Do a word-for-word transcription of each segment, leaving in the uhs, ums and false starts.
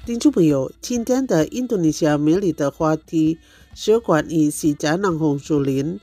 听众朋友，今天的印度尼西亚美丽的话题是关于西加囊红树林。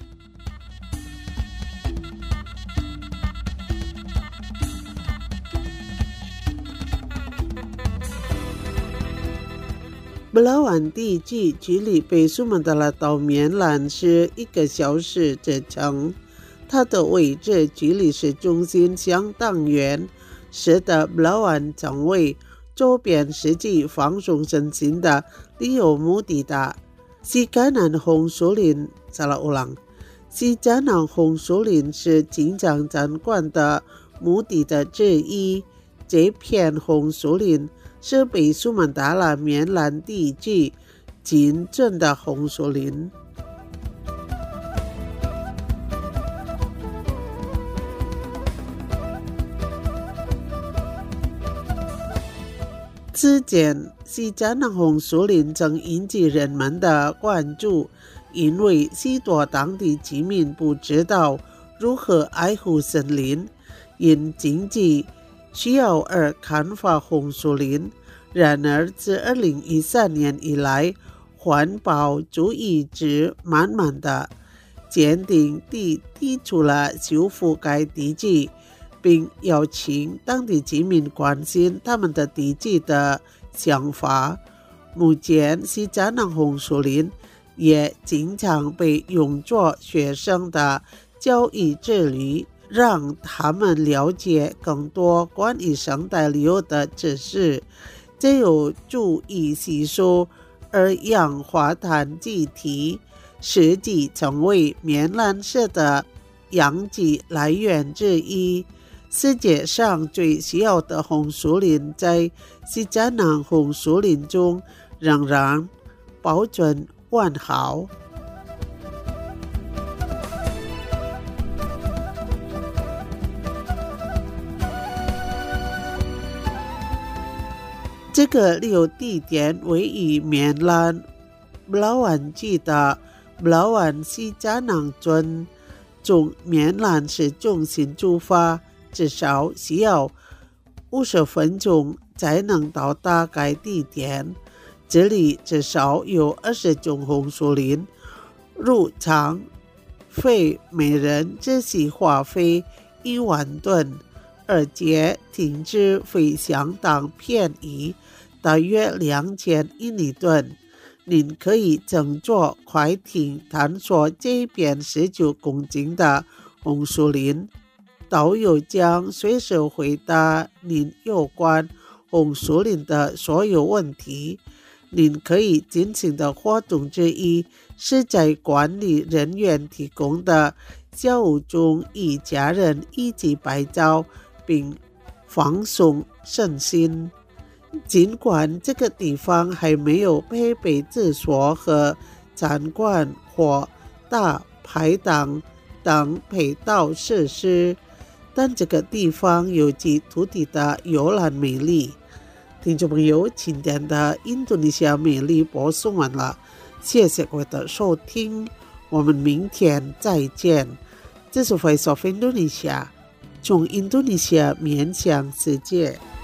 布拉湾地区距离北苏门答腊岛棉兰是一个小时车程，它的位置距离市中心相当远，使得布拉湾成为周边实际放松身心的旅游目的地。西加囊红树林 salah ulang 西加囊红树林是金江展馆的目的地之一。这片红树林是北苏门答腊棉兰地区仅存的红树林。此前，西加囊红树林曾引起人们的关注，因为许多当地居民不知道如何爱护森林，因经济需要而砍伐红树林。然而，自二零一三年以来，环保主义者慢慢的坚定地提出了修复该地区，并邀请当地居民关心他们的地区的想法。目前，西加囊红树林也经常被用作学生的教育之旅，让他们了解更多关于生态旅游的知识，这有助于吸收二氧化碳气体，实际成为棉兰市的氧气来源之一。世界上最需要的红树林在西加囊红树林中仍然保存完好。这个旅游地点位于棉兰布拉湾区的布拉湾西加囊村，从棉兰市中心出发，至少需要五十分钟才能到达该地点。这里至少有二十种红树林，入场费每人只需花费一万吨，而且停车费相当便宜，大约两千英里吨。您可以乘坐快艇探索这片十九公顷的红树林，导游将随时回答您有关红树林的所有问题。您可以进行的活动之一是在管理人员提供的小屋中与家人一起拍照并放松身心。尽管这个地方还没有配备厕所和餐馆或大排档等配套设施，但这个地方有其独特的游览魅力。听众朋友，今天的印度尼西亚美丽播送完了，谢谢各位的收听，我们明天再见。这是 Voice of Indonesia， 从印度尼西亚面向世界。